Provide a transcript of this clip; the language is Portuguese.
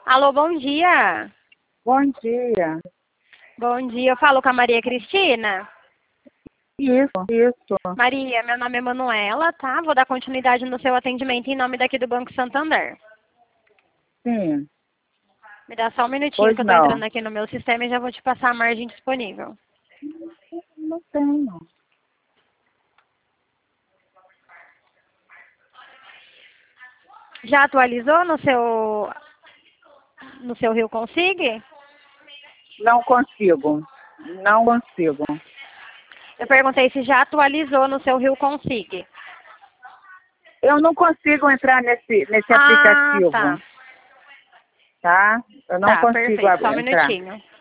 Alô, bom dia. Bom dia. Bom dia, eu falo com a Maria Cristina. Isso. Maria, meu nome é Manuela, tá? Vou dar continuidade no seu atendimento em nome daqui do Banco Santander. Sim. Me dá só um minutinho Pois que eu tô não. entrando aqui no meu sistema e já vou te passar a margem disponível. Não tenho. Já atualizou no seu Rio Consigue? Não consigo. Não consigo. Eu perguntei se já atualizou no seu Rio Consigue. Eu não consigo entrar nesse Ah, aplicativo, tá. tá? Eu não Tá, consigo perfeito. Só um entrar. minutinho.